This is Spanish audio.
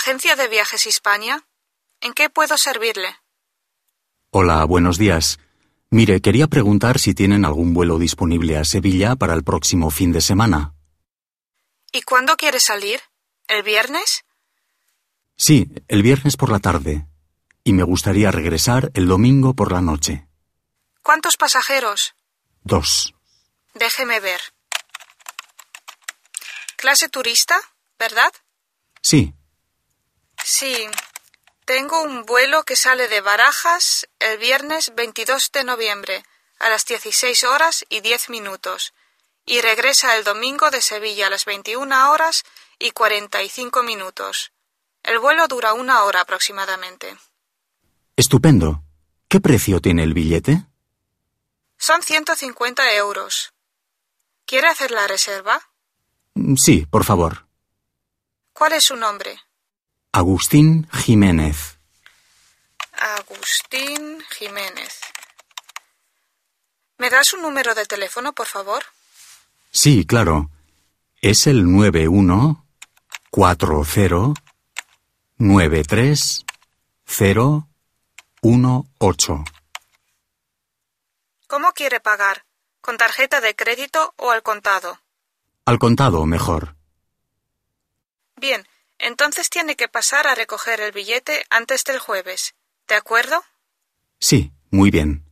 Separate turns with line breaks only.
Agencia de Viajes Hispania. ¿En qué puedo servirle?
Hola, buenos días. Mire, quería preguntar si tienen algún vuelo disponible a Sevilla para el próximo fin de semana.
¿Y cuándo quiere salir? ¿El viernes?
Sí, el viernes por la tarde. Y me gustaría regresar el domingo por la noche.
¿Cuántos pasajeros?
2.
Déjeme ver. ¿Clase turista, verdad?
Sí.
Sí. Tengo un vuelo que sale de Barajas el viernes 22 de noviembre a las 16 horas y 10 minutos y regresa el domingo de Sevilla a las 21 horas y 45 minutos. El vuelo dura 1 hora aproximadamente.
Estupendo. ¿Qué precio tiene el billete?
Son 150 euros. ¿Quiere hacer la reserva?
Sí, por favor.
¿Cuál es su nombre?
Agustín Jiménez.
Agustín Jiménez. ¿Me da su número de teléfono, por favor?
Sí, claro. Es el 9140930018.
¿Cómo quiere pagar? ¿Con tarjeta de crédito o al contado?
Al contado, mejor.
Bien, entonces tiene que pasar a recoger el billete antes del jueves. ¿De acuerdo?
Sí, muy bien.